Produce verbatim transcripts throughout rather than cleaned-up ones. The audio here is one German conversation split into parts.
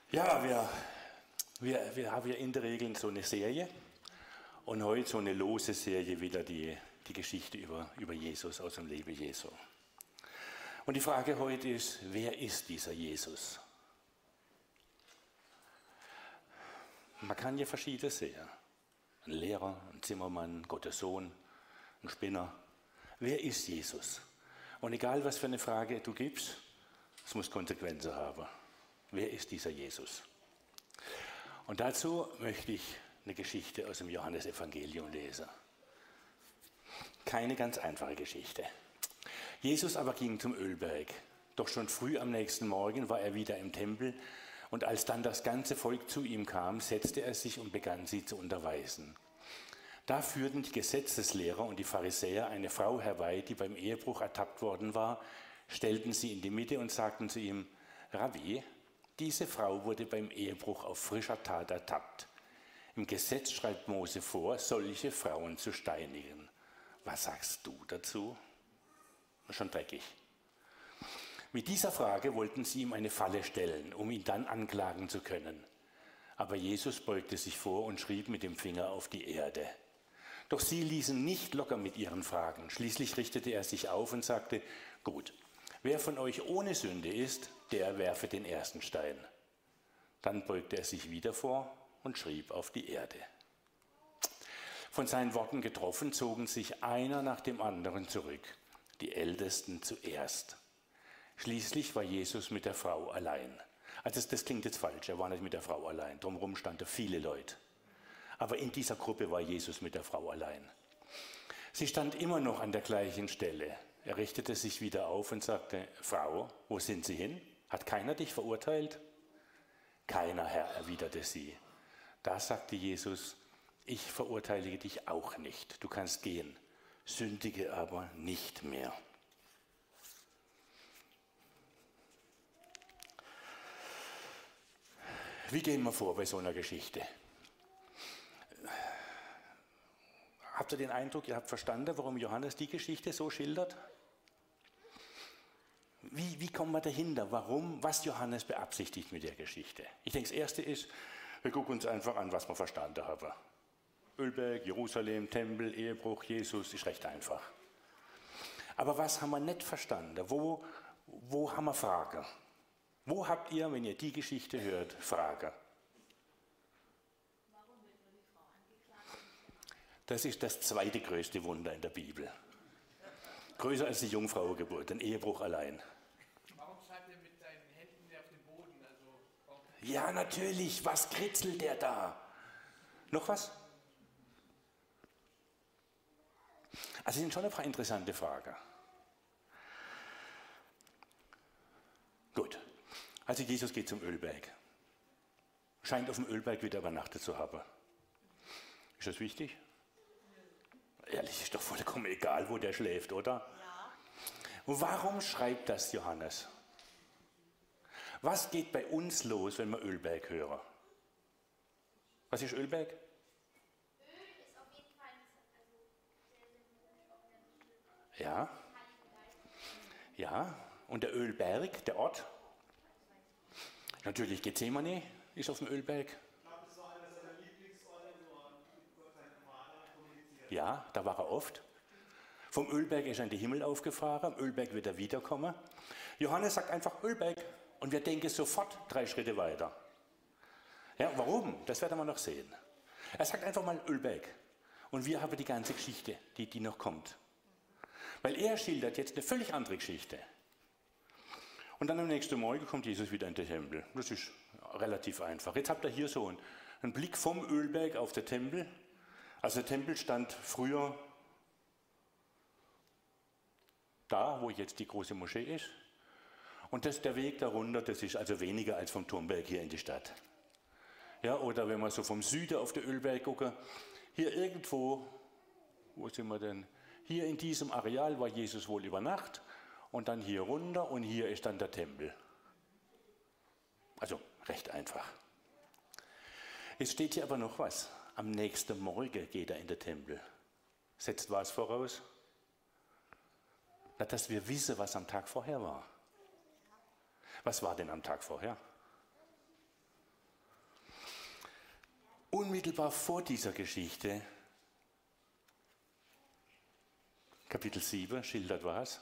Ja, wir, wir, wir haben ja in der Regel so eine Serie und heute so eine lose Serie wieder die, die Geschichte über, über Jesus aus dem Leben Jesu. Und die Frage heute ist, wer ist dieser Jesus? Man kann ja verschiedene sehen. Ein Lehrer, ein Zimmermann, Gottes Sohn, ein Spinner. Wer ist Jesus? Und egal, was für eine Frage du gibst, es muss Konsequenzen haben. Wer ist dieser Jesus? Und dazu möchte ich eine Geschichte aus dem Johannesevangelium lesen. Keine ganz einfache Geschichte. Jesus aber ging zum Ölberg. Doch schon früh am nächsten Morgen war er wieder im Tempel. Und als dann das ganze Volk zu ihm kam, setzte er sich und begann sie zu unterweisen. Da führten die Gesetzeslehrer und die Pharisäer eine Frau herbei, die beim Ehebruch ertappt worden war, stellten sie in die Mitte und sagten zu ihm: Rabbi, diese Frau wurde beim Ehebruch auf frischer Tat ertappt. Im Gesetz schreibt Mose vor, solche Frauen zu steinigen. Was sagst du dazu? Schon dreckig. Mit dieser Frage wollten sie ihm eine Falle stellen, um ihn dann anklagen zu können. Aber Jesus beugte sich vor und schrieb mit dem Finger auf die Erde. Doch sie ließen nicht locker mit ihren Fragen. Schließlich richtete er sich auf und sagte: Gut, wer von euch ohne Sünde ist, der werfe den ersten Stein. Dann beugte er sich wieder vor und schrieb auf die Erde. Von seinen Worten getroffen, zogen sich einer nach dem anderen zurück, die Ältesten zuerst. Schließlich war Jesus mit der Frau allein. Also das, das klingt jetzt falsch, er war nicht mit der Frau allein, drumherum standen viele Leute. Aber in dieser Gruppe war Jesus mit der Frau allein. Sie stand immer noch an der gleichen Stelle. Er richtete sich wieder auf und sagte: Frau, wo sind Sie hin? Hat keiner dich verurteilt? Keiner, Herr, erwiderte sie. Da sagte Jesus: Ich verurteile dich auch nicht. Du kannst gehen, sündige aber nicht mehr. Wie gehen wir vor bei so einer Geschichte? Habt ihr den Eindruck, ihr habt verstanden, warum Johannes die Geschichte so schildert? Wie, wie kommen wir dahinter? Warum, was Johannes beabsichtigt mit der Geschichte? Ich denke, das Erste ist, wir gucken uns einfach an, was wir verstanden haben. Ölberg, Jerusalem, Tempel, Ehebruch, Jesus, ist recht einfach. Aber was haben wir nicht verstanden? Wo, wo haben wir Fragen? Wo habt ihr, wenn ihr die Geschichte hört, Fragen? Warum wird nur die Frau angeklagt? Das ist das zweite größte Wunder in der Bibel. Größer als die Jungfrauengeburt, ein Ehebruch allein. Warum schreibt er mit seinen Händen auf den Boden? Also, warum? Ja, natürlich, was kritzelt der da? Noch was? Also das sind schon ein paar interessante Fragen. Gut, also Jesus geht zum Ölberg. Scheint auf dem Ölberg wieder übernachtet zu haben. Ist das wichtig? Ehrlich, ist doch vollkommen egal, wo der schläft, oder? Ja. Und warum schreibt das Johannes? Was geht bei uns los, wenn wir Ölberg hören? Was ist Ölberg? Öl ist auf jeden Fall also sehr symbolisch auch der Bibel. Ja, Heiligen Geist. ja. Und der Ölberg, der Ort? Natürlich Gethsemane ist auf dem Ölberg. Ich glaube, das war einer seiner Lieblingsorte, wo er mit Gott, seinem Vater, kommuniziert. Ja, da war er oft. Vom Ölberg ist er in den Himmel aufgefahren, am Ölberg wird er wiederkommen. Johannes sagt einfach Ölberg und wir denken sofort drei Schritte weiter. Ja, warum? Das werden wir noch sehen. Er sagt einfach mal Ölberg und wir haben die ganze Geschichte, die, die noch kommt. Weil er schildert jetzt eine völlig andere Geschichte. Und dann am nächsten Morgen kommt Jesus wieder in den Tempel. Das ist relativ einfach. Jetzt habt ihr hier so einen, einen Blick vom Ölberg auf den Tempel. Also der Tempel stand früher da, wo jetzt die große Moschee ist. Und das, der Weg darunter, das ist also weniger als vom Turmberg hier in die Stadt. Ja, oder wenn wir so vom Süden auf den Ölberg gucken, hier irgendwo, wo sind wir denn? Hier in diesem Areal war Jesus wohl über Nacht. Und dann hier runter und hier ist dann der Tempel. Also recht einfach. Es steht hier aber noch was. Am nächsten Morgen geht er in den Tempel. Setzt was voraus? Na, dass wir wissen, was am Tag vorher war. Was war denn am Tag vorher? unmittelbar vor dieser Geschichte, Kapitel sieben, schildert was?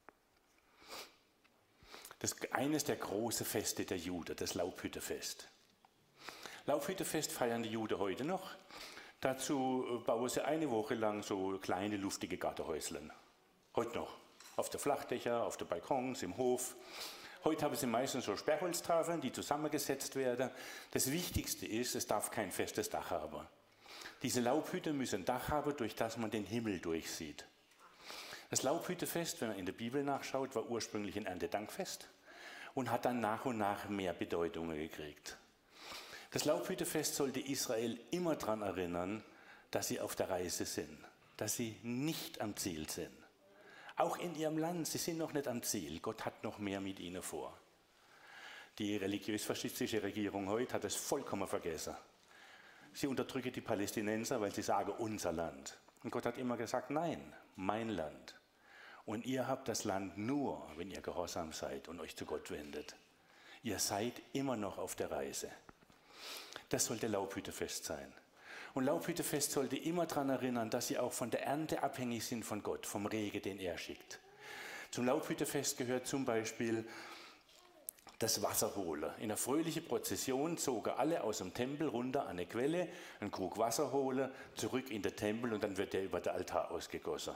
Das ist eines der großen Feste der Juden, das Laubhüttefest. Laubhüttefest feiern die Juden heute noch. Dazu bauen sie eine Woche lang so kleine, luftige Gartenhäuschen. Heute noch. Auf der Flachdächer, auf den Balkons, im Hof. Heute haben sie meistens so Sperrholztafeln, die zusammengesetzt werden. Das Wichtigste ist, es darf kein festes Dach haben. Diese Laubhütte müssen ein Dach haben, durch das man den Himmel durchsieht. Das Laubhüttefest, wenn man in der Bibel nachschaut, war ursprünglich ein Erntedankfest und hat dann nach und nach mehr Bedeutungen gekriegt. Das Laubhüttefest sollte Israel immer daran erinnern, dass sie auf der Reise sind, dass sie nicht am Ziel sind. Auch in ihrem Land, sie sind noch nicht am Ziel. Gott hat noch mehr mit ihnen vor. Die religiös-faschistische Regierung heute hat es vollkommen vergessen. Sie unterdrücken die Palästinenser, weil sie sagen, unser Land. Und Gott hat immer gesagt, nein, mein Land. Und ihr habt das Land nur, wenn ihr gehorsam seid und euch zu Gott wendet. Ihr seid immer noch auf der Reise. Das sollte Laubhüttefest sein. Und Laubhüttefest sollte immer daran erinnern, dass sie auch von der Ernte abhängig sind von Gott, vom Regen, den er schickt. Zum Laubhüttefest gehört zum Beispiel das Wasserholen. In einer fröhlichen Prozession zogen alle aus dem Tempel runter an eine Quelle, einen Krug Wasser holen, zurück in den Tempel und dann wird der über den Altar ausgegossen.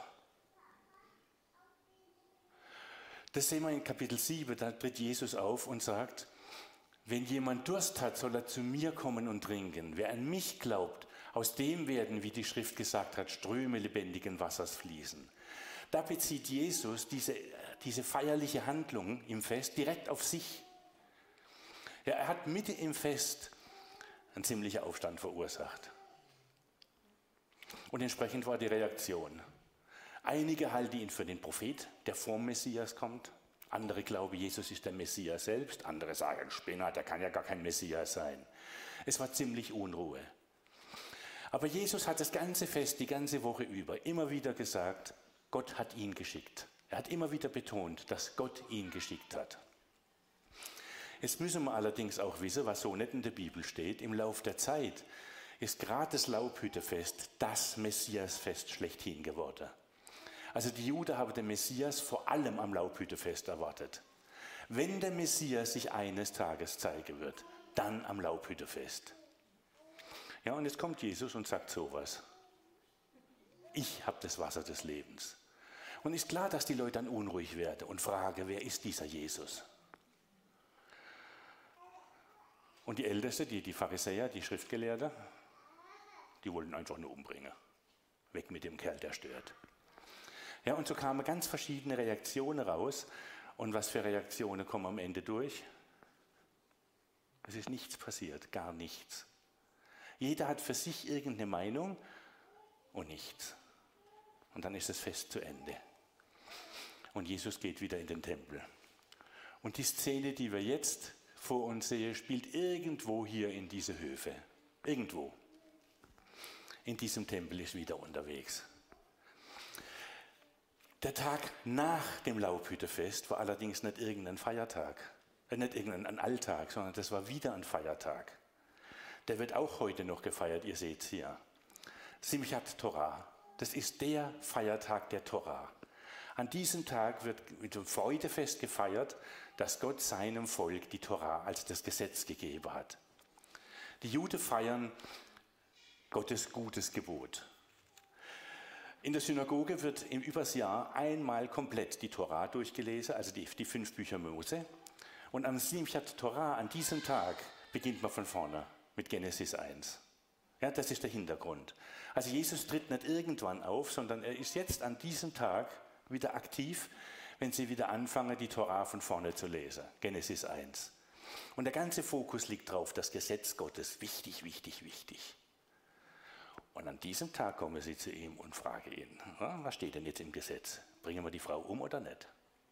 Das sehen wir in Kapitel sieben, da tritt Jesus auf und sagt, wenn jemand Durst hat, soll er zu mir kommen und trinken. Wer an mich glaubt, aus dem werden, wie die Schrift gesagt hat, Ströme lebendigen Wassers fließen. Da bezieht Jesus diese, diese feierliche Handlung im Fest direkt auf sich. Ja, er hat mitten im Fest einen ziemlichen Aufstand verursacht. Und entsprechend war die Reaktion. Einige halten ihn für den Prophet, der vorm Messias kommt. Andere glauben, Jesus ist der Messias selbst. Andere sagen, Spinner, der kann ja gar kein Messias sein. Es war ziemlich Unruhe. Aber Jesus hat das ganze Fest, die ganze Woche über, immer wieder gesagt, Gott hat ihn geschickt. Er hat immer wieder betont, dass Gott ihn geschickt hat. Jetzt müssen wir allerdings auch wissen, was so nicht in der Bibel steht. Im Lauf der Zeit ist gerade das Laubhüttefest das Messiasfest schlechthin geworden. Also die Juden haben den Messias vor allem am Laubhüttefest erwartet. Wenn der Messias sich eines Tages zeigen wird, dann am Laubhüttefest. Ja, und jetzt kommt Jesus und sagt sowas. Ich habe das Wasser des Lebens. Und ist klar, dass die Leute dann unruhig werden und fragen, wer ist dieser Jesus? Und die Ältesten, die, die Pharisäer, die Schriftgelehrten, die wollten einfach nur umbringen. Weg mit dem Kerl, der stört. Ja, und so kamen ganz verschiedene Reaktionen raus. Und was für Reaktionen kommen am Ende durch? Es ist nichts passiert, gar nichts. Jeder hat für sich irgendeine Meinung und nichts. Und dann ist das Fest zu Ende. Und Jesus geht wieder in den Tempel. Und die Szene, die wir jetzt vor uns sehen, spielt irgendwo hier in diese Höfe. Irgendwo. In diesem Tempel ist wieder unterwegs. Der Tag nach dem Laubhüttefest war allerdings nicht irgendein Feiertag, äh, nicht irgendein Alltag, sondern das war wieder ein Feiertag. Der wird auch heute noch gefeiert, ihr seht es hier. Simchat Torah, das ist der Feiertag der Torah. An diesem Tag wird mit dem Freudefest gefeiert, dass Gott seinem Volk die Torah als das Gesetz gegeben hat. Die Juden feiern Gottes gutes Gebot. In der Synagoge wird im übers Jahr einmal komplett die Torah durchgelesen, also die, die fünf Bücher Mose. Und am Simchat Torah, an diesem Tag, beginnt man von vorne mit Genesis eins. Ja, das ist der Hintergrund. Also Jesus tritt nicht irgendwann auf, sondern er ist jetzt an diesem Tag wieder aktiv, wenn sie wieder anfangen, die Torah von vorne zu lesen. Genesis eins. Und der ganze Fokus liegt drauf, das Gesetz Gottes, wichtig, wichtig, wichtig. Und an diesem Tag kommen sie zu ihm und fragen ihn, was steht denn jetzt im Gesetz? Bringen wir die Frau um oder nicht?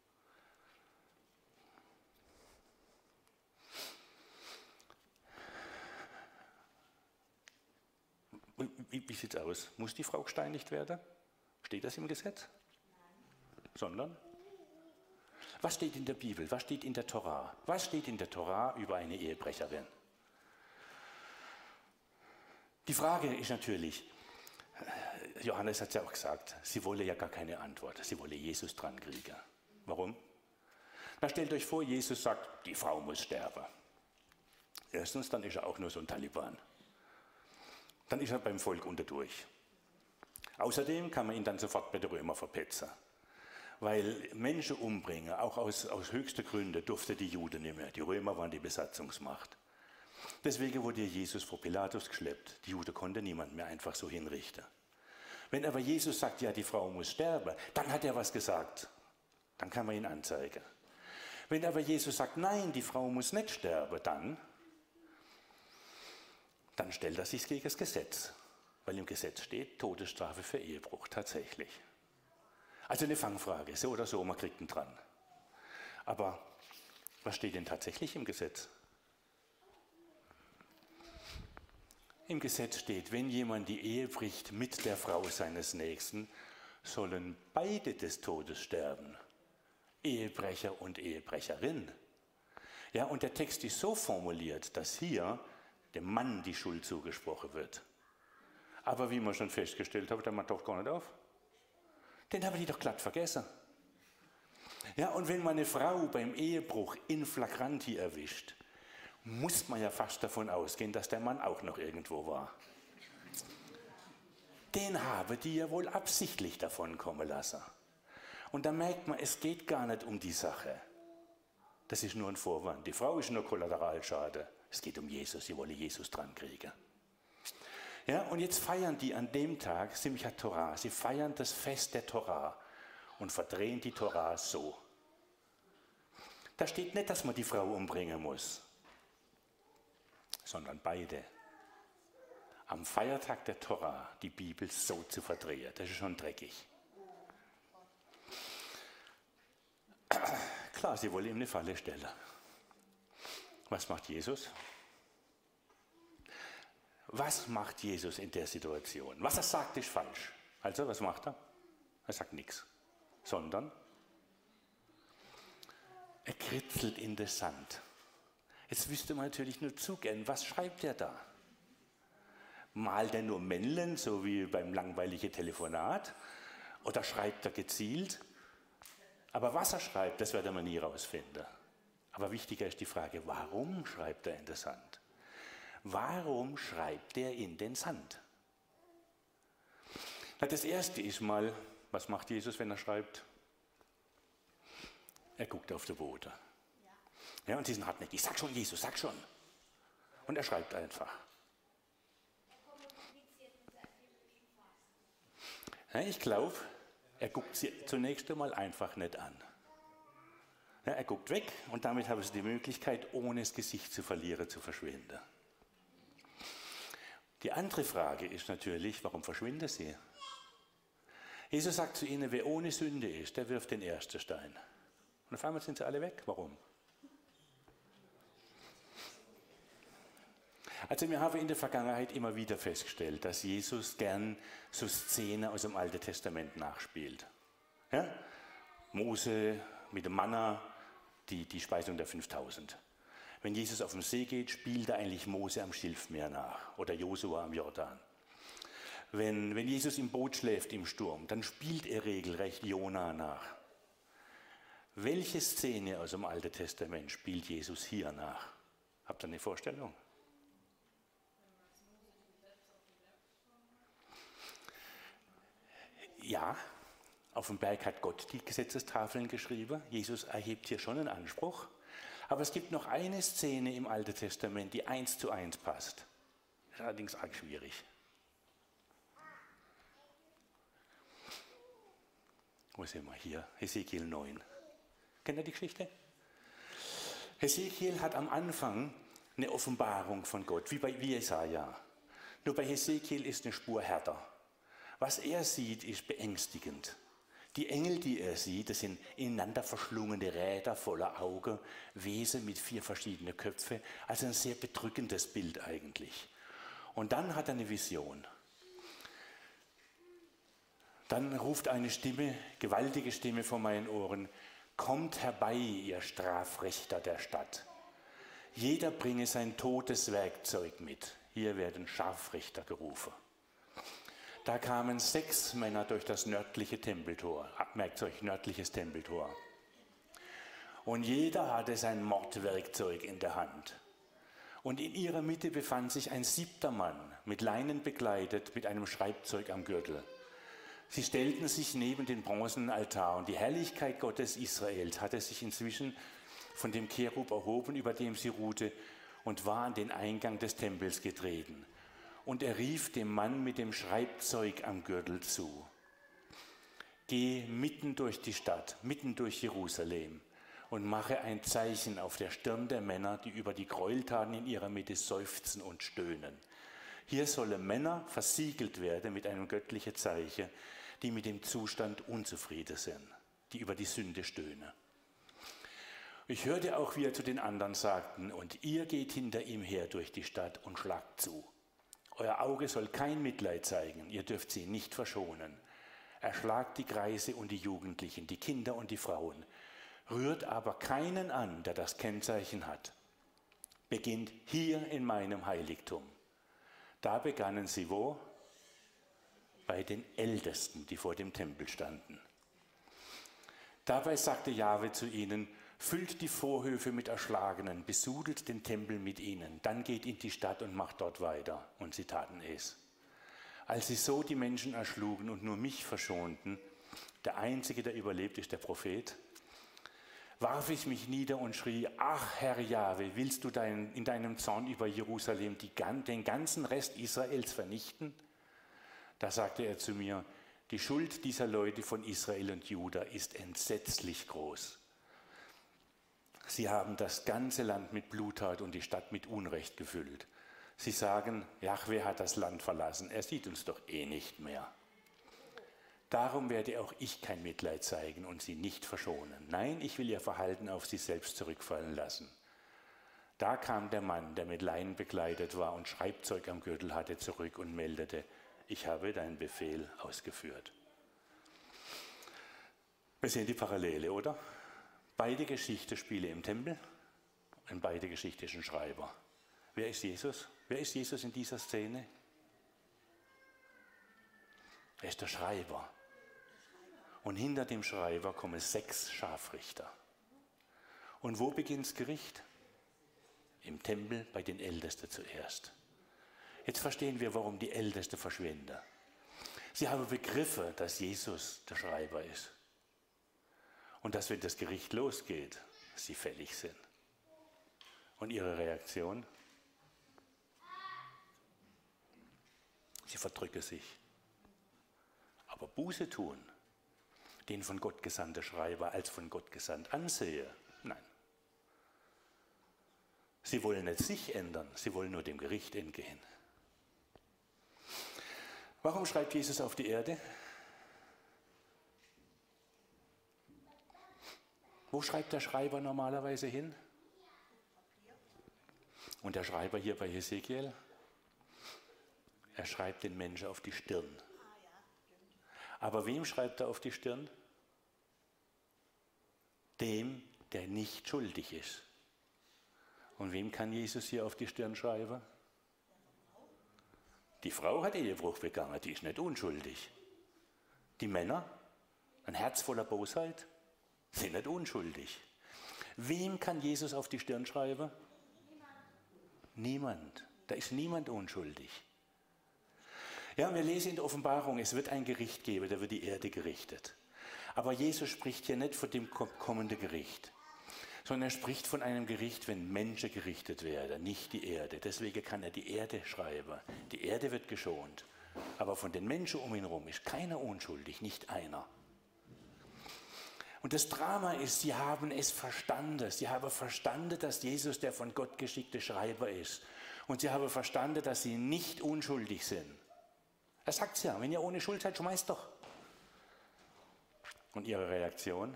Wie, wie sieht es aus? Muss die Frau gesteinigt werden? Steht das im Gesetz? Nein. Sondern? Was steht in der Bibel? Was steht in der Torah? Was steht in der Torah über eine Ehebrecherin? Die Frage ist natürlich, Johannes hat es ja auch gesagt, sie wolle ja gar keine Antwort, sie wolle Jesus dran kriegen. Warum? Na, stellt euch vor, Jesus sagt, die Frau muss sterben. Erstens, dann ist er auch nur so ein Taliban. Dann ist er beim Volk unterdurch. Außerdem kann man ihn dann sofort bei den Römern verpetzen. Weil Menschen umbringen, auch aus, aus höchsten Gründen, durfte die Juden nicht mehr. Die Römer waren die Besatzungsmacht. Deswegen wurde Jesus vor Pilatus geschleppt. Die Juden konnten niemand mehr einfach so hinrichten. Wenn aber Jesus sagt, ja, die Frau muss sterben, dann hat er was gesagt. Dann kann man ihn anzeigen. Wenn aber Jesus sagt, nein, die Frau muss nicht sterben, dann, dann stellt er sich gegen das Gesetz. Weil im Gesetz steht, Todesstrafe für Ehebruch tatsächlich. Also eine Fangfrage, so oder so, man kriegt ihn dran. Aber was steht denn tatsächlich im Gesetz? Im Gesetz steht, wenn jemand die Ehe bricht mit der Frau seines Nächsten, sollen beide des Todes sterben. Ehebrecher und Ehebrecherin. Ja, und der Text ist so formuliert, dass hier dem Mann die Schuld zugesprochen wird. Aber wie man schon festgestellt hat, der Mann taucht gar nicht auf. Den haben die doch glatt vergessen. Ja, und wenn man eine Frau beim Ehebruch in flagranti erwischt, muss man ja fast davon ausgehen, dass der Mann auch noch irgendwo war. Den haben die ja wohl absichtlich davon kommen lassen. Und da merkt man, es geht gar nicht um die Sache. Das ist nur ein Vorwand. Die Frau ist nur Kollateralschade. Es geht um Jesus, sie wollen Jesus dran kriegen. Ja, und jetzt feiern die an dem Tag Simchat Torah. Sie feiern das Fest der Torah und verdrehen die Torah so. Da steht nicht, dass man die Frau umbringen muss, sondern beide. Am Feiertag der Torah die Bibel so zu verdrehen, das ist schon dreckig. Klar, sie wollen ihm eine Falle stellen. Was macht Jesus? Was macht Jesus in der Situation? Was er sagt, ist falsch. Also, was macht er? Er sagt nichts. Sondern er kritzelt in den Sand. Jetzt wüsste man natürlich nur zu gern, was schreibt er da? Malt er nur Männchen, so wie beim langweiligen Telefonat? Oder schreibt er gezielt? Aber was er schreibt, das werden wir nie rausfinden. Aber wichtiger ist die Frage, warum schreibt er in den Sand? Warum schreibt er in den Sand? Na, das erste ist mal, was macht Jesus, wenn er schreibt? Er guckt auf den Boden. Ja, und sie sind hartnäckig. Sag schon, Jesus, sag schon. Und er schreibt einfach. Ja, ich glaube, er guckt sie zunächst einmal einfach nicht an. Ja, er guckt weg und damit haben sie die Möglichkeit, ohne das Gesicht zu verlieren, zu verschwinden. Die andere Frage ist natürlich, warum verschwinden sie? Jesus sagt zu ihnen, wer ohne Sünde ist, der wirft den ersten Stein. Und auf einmal sind sie alle weg. Warum? Also wir haben in der Vergangenheit immer wieder festgestellt, dass Jesus gern so Szenen aus dem Alten Testament nachspielt. Ja? Mose mit dem Manna, die, die Speisung der fünftausend. Wenn Jesus auf dem See geht, spielt er eigentlich Mose am Schilfmeer nach oder Josua am Jordan. Wenn, wenn Jesus im Boot schläft im Sturm, dann spielt er regelrecht Jona nach. Welche Szene aus dem Alten Testament spielt Jesus hier nach? Habt ihr eine Vorstellung? Ja, auf dem Berg hat Gott die Gesetzestafeln geschrieben. Jesus erhebt hier schon einen Anspruch. Aber es gibt noch eine Szene im Alten Testament, die eins zu eins passt. Das ist allerdings arg schwierig. Wo sind wir hier? Hesekiel neun. Kennt ihr die Geschichte? Hesekiel hat am Anfang eine Offenbarung von Gott, wie bei wie Jesaja. Nur bei Hesekiel ist eine Spur härter. Was er sieht, ist beängstigend. Die Engel, die er sieht, das sind ineinander verschlungene Räder voller Augen, Wesen mit vier verschiedenen Köpfen. Also ein sehr bedrückendes Bild eigentlich. Und dann hat er eine Vision. Dann ruft eine Stimme, gewaltige Stimme vor meinen Ohren, kommt herbei, ihr Strafrichter der Stadt. Jeder bringe sein totes Werkzeug mit. Hier werden Scharfrichter gerufen. Da kamen sechs Männer durch das nördliche Tempeltor. Merkt euch, nördliches Tempeltor. Und jeder hatte sein Mordwerkzeug in der Hand. Und in ihrer Mitte befand sich ein siebter Mann, mit Leinen bekleidet, mit einem Schreibzeug am Gürtel. Sie stellten sich neben den bronzenen Altar und die Herrlichkeit Gottes Israels hatte sich inzwischen von dem Cherub erhoben, über dem sie ruhte, und war an den Eingang des Tempels getreten. Und er rief dem Mann mit dem Schreibzeug am Gürtel zu: Geh mitten durch die Stadt, mitten durch Jerusalem und mache ein Zeichen auf der Stirn der Männer, die über die Gräueltaten in ihrer Mitte seufzen und stöhnen. Hier sollen Männer versiegelt werden mit einem göttlichen Zeichen, die mit dem Zustand unzufrieden sind, die über die Sünde stöhnen. Ich hörte auch, wie er zu den anderen sagten: Und ihr geht hinter ihm her durch die Stadt und schlagt zu. Euer Auge soll kein Mitleid zeigen, ihr dürft sie nicht verschonen. Erschlagt die Greise und die Jugendlichen, die Kinder und die Frauen. Rührt aber keinen an, der das Kennzeichen hat. Beginnt hier in meinem Heiligtum. Da begannen sie wo? Bei den Ältesten, die vor dem Tempel standen. Dabei sagte Jahwe zu ihnen: Füllt die Vorhöfe mit Erschlagenen, besudelt den Tempel mit ihnen, dann geht in die Stadt und macht dort weiter. Und sie taten es. Als sie so die Menschen erschlugen und nur mich verschonten, der Einzige, der überlebt, ist der Prophet, warf ich mich nieder und schrie: Ach Herr Jahwe, willst du dein, in deinem Zorn über Jerusalem die, den ganzen Rest Israels vernichten? Da sagte er zu mir: Die Schuld dieser Leute von Israel und Juda ist entsetzlich groß. Sie haben das ganze Land mit Bluttat und die Stadt mit Unrecht gefüllt. Sie sagen: Jahwe hat das Land verlassen, er sieht uns doch eh nicht mehr. Darum werde auch ich kein Mitleid zeigen und sie nicht verschonen. Nein, ich will ihr Verhalten auf sie selbst zurückfallen lassen. Da kam der Mann, der mit Leinen bekleidet war und Schreibzeug am Gürtel hatte, zurück und meldete: Ich habe deinen Befehl ausgeführt. Wir sehen die Parallele, oder? Beide Geschichten spielen im Tempel und beide Geschichten ist ein Schreiber. Wer ist Jesus? Wer ist Jesus in dieser Szene? Er ist der Schreiber. Und hinter dem Schreiber kommen sechs Scharfrichter. Und wo beginnt das Gericht? Im Tempel bei den Ältesten zuerst. Jetzt verstehen wir, warum die Ältesten verschwinden. Sie haben begriffen, dass Jesus der Schreiber ist. Und dass, wenn das Gericht losgeht, sie fällig sind. Und ihre Reaktion? Sie verdrücken sich. Aber Buße tun, den von Gott gesandten Schreiber als von Gott gesandt ansehe, nein. Sie wollen nicht sich ändern, sie wollen nur dem Gericht entgehen. Warum schreibt Jesus auf die Erde? Wo schreibt der Schreiber normalerweise hin? Und der Schreiber hier bei Hesekiel? Er schreibt den Menschen auf die Stirn. Aber wem schreibt er auf die Stirn? Dem, der nicht schuldig ist. Und wem kann Jesus hier auf die Stirn schreiben? Die Frau hat Ehebruch begangen, die ist nicht unschuldig. Die Männer, ein Herz voller Bosheit, sind nicht unschuldig. Wem kann Jesus auf die Stirn schreiben? Niemand. Da ist niemand unschuldig. Ja, wir lesen in der Offenbarung, es wird ein Gericht geben, da wird die Erde gerichtet. Aber Jesus spricht hier nicht von dem kommenden Gericht, sondern er spricht von einem Gericht, wenn Menschen gerichtet werden, nicht die Erde. Deswegen kann er die Erde schreiben. Die Erde wird geschont. Aber von den Menschen um ihn herum ist keiner unschuldig, nicht einer. Und das Drama ist, sie haben es verstanden. Sie haben verstanden, dass Jesus der von Gott geschickte Schreiber ist. Und sie haben verstanden, dass sie nicht unschuldig sind. Er sagt es ja, wenn ihr ohne Schuld seid, schmeißt doch. Und ihre Reaktion?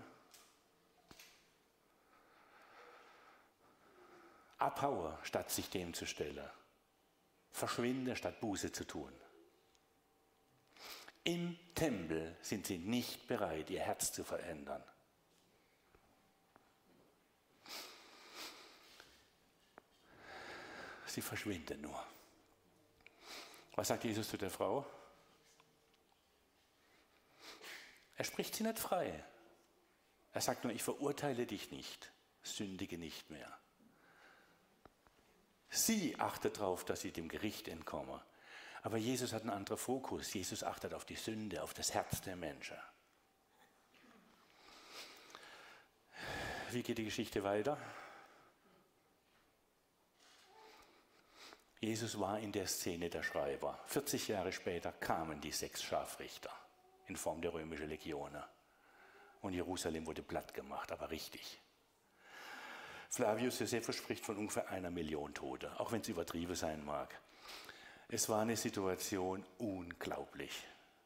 Abhaue, statt sich dem zu stellen. Verschwinde, statt Buße zu tun. Im Tempel sind sie nicht bereit, ihr Herz zu verändern. Sie verschwinden nur. Was sagt Jesus zu der Frau? Er spricht sie nicht frei. Er sagt nur, ich verurteile dich nicht, sündige nicht mehr. Sie achtet darauf, dass sie dem Gericht entkomme. Aber Jesus hat einen anderen Fokus. Jesus achtet auf die Sünde, auf das Herz der Menschen. Wie geht die Geschichte weiter? Jesus war in der Szene der Schreiber. vierzig Jahre später kamen die sechs Scharfrichter in Form der römischen Legionen. Und Jerusalem wurde platt gemacht, aber richtig. Flavius Josephus spricht von ungefähr einer Million Tote, auch wenn es übertrieben sein mag. Es war eine Situation unglaublich.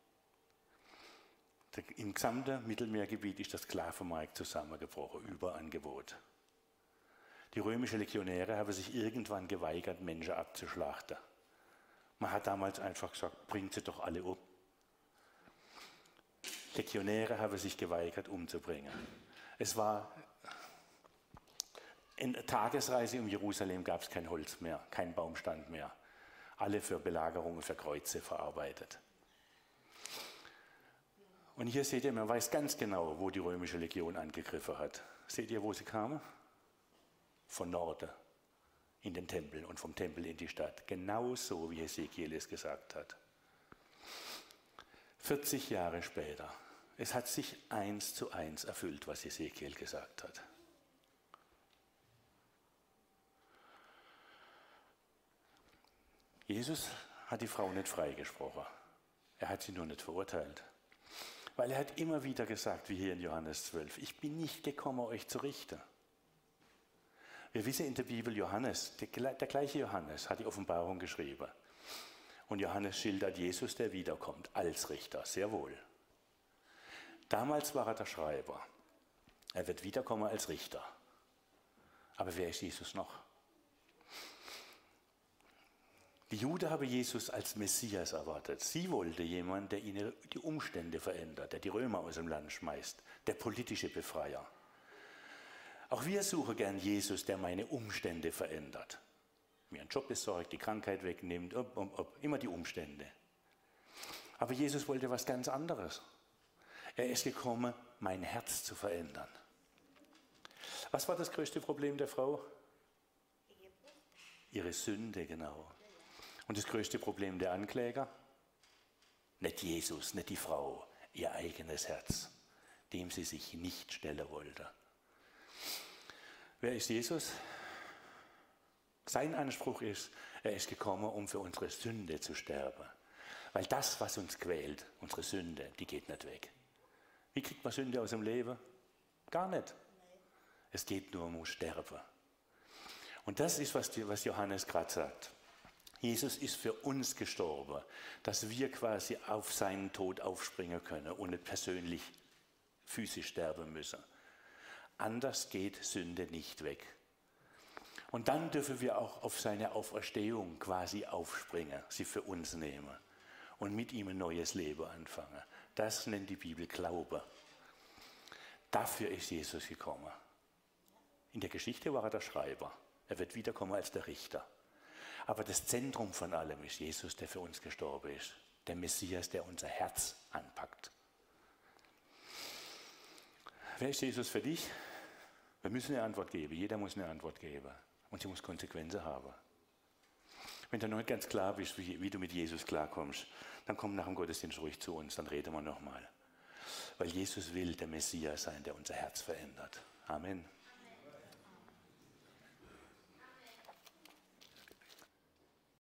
Im gesamten Mittelmeergebiet ist das Sklavenmarkt zusammengebrochen, Überangebot. Die römischen Legionäre haben sich irgendwann geweigert, Menschen abzuschlachten. Man hat damals einfach gesagt, bringt sie doch alle um. Legionäre haben sich geweigert, umzubringen. Es war in der Tagesreise um Jerusalem gab es kein Holz mehr, kein Baumstand mehr. Alle für Belagerungen, für Kreuze verarbeitet. Und hier seht ihr, man weiß ganz genau, wo die römische Legion angegriffen hat. Seht ihr, wo sie kamen? Von Norden in den Tempel und vom Tempel in die Stadt. Genauso, wie Hesekiel es gesagt hat. vierzig Jahre später. Es hat sich eins zu eins erfüllt, was Hesekiel gesagt hat. Jesus hat die Frau nicht freigesprochen. Er hat sie nur nicht verurteilt. Weil er hat immer wieder gesagt, wie hier in Johannes zwölf, ich bin nicht gekommen, euch zu richten. Wir wissen in der Bibel, Johannes, der, der gleiche Johannes hat die Offenbarung geschrieben. Und Johannes schildert Jesus, der wiederkommt, als Richter, sehr wohl. Damals war er der Schreiber. Er wird wiederkommen als Richter. Aber wer ist Jesus noch? Die Juden haben Jesus als Messias erwartet. Sie wollte jemanden, der ihnen die Umstände verändert, der die Römer aus dem Land schmeißt, der politische Befreier. Auch wir suchen gern Jesus, der meine Umstände verändert. Mir einen Job besorgt, die Krankheit wegnimmt, ob, ob, ob, immer die Umstände. Aber Jesus wollte was ganz anderes. Er ist gekommen, mein Herz zu verändern. Was war das größte Problem der Frau? Ihre Sünde, genau. Und das größte Problem der Ankläger? Nicht Jesus, nicht die Frau, ihr eigenes Herz, dem sie sich nicht stellen wollte. Wer ist Jesus? Sein Anspruch ist, er ist gekommen, um für unsere Sünde zu sterben. Weil das, was uns quält, unsere Sünde, die geht nicht weg. Wie kriegt man Sünde aus dem Leben? Gar nicht. Es geht nur um Sterben. Und das ist, was, die, was Johannes gerade sagt. Jesus ist für uns gestorben, dass wir quasi auf seinen Tod aufspringen können und nicht persönlich physisch sterben müssen. Anders geht Sünde nicht weg. Und dann dürfen wir auch auf seine Auferstehung quasi aufspringen, sie für uns nehmen und mit ihm ein neues Leben anfangen. Das nennt die Bibel Glaube. Dafür ist Jesus gekommen. In der Geschichte war er der Schreiber. Er wird wiederkommen als der Richter. Aber das Zentrum von allem ist Jesus, der für uns gestorben ist. Der Messias, der unser Herz anpackt. Wer ist Jesus für dich? Wir müssen eine Antwort geben. Jeder muss eine Antwort geben. Und sie muss Konsequenzen haben. Wenn du noch nicht ganz klar bist, wie, wie du mit Jesus klarkommst, dann komm nach dem Gottesdienst ruhig zu uns, dann reden wir nochmal. Weil Jesus will der Messias sein, der unser Herz verändert. Amen.